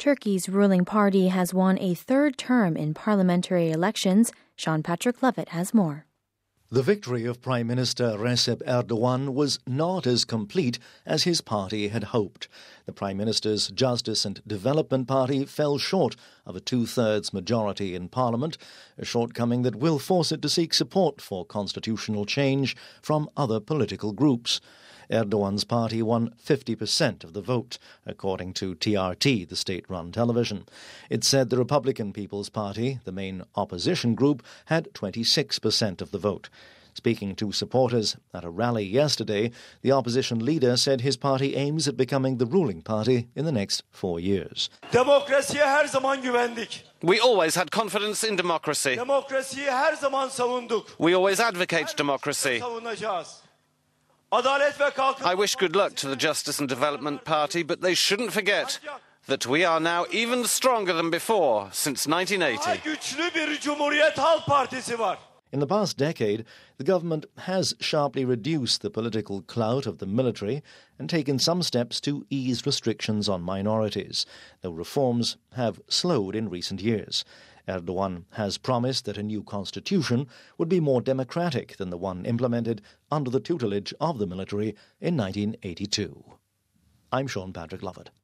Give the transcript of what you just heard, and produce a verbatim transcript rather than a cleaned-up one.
Turkey's ruling party has won a third term in parliamentary elections. Sean Patrick Lovett has more. The victory of Prime Minister Recep Erdogan was not as complete as his party had hoped. The Prime Minister's Justice and Development Party fell short of a two-thirds majority in Parliament, a shortcoming that will force it to seek support for constitutional change from other political groups. Erdogan's party won fifty percent of the vote, according to T R T, the state-run television. It said the Republican People's Party, the main opposition group, had twenty-six percent of the vote. Speaking to supporters at a rally yesterday, the opposition leader said his party aims at becoming the ruling party in the next four years. Demokrasiye her zaman güvendik. We always had confidence in democracy. Demokrasiyi her zaman savunduk. We always advocate democracy. Savunacağız. Adalet ve kalkınma. I wish good luck to the Justice and Development Party, but they shouldn't forget that we are now even stronger than before since nineteen eighty. Daha güçlü bir Cumhuriyet Halk Partisi var. In the past decade, the government has sharply reduced the political clout of the military and taken some steps to ease restrictions on minorities, though reforms have slowed in recent years. Erdogan has promised that a new constitution would be more democratic than the one implemented under the tutelage of the military in nineteen eighty-two. I'm Sean Patrick Lovett.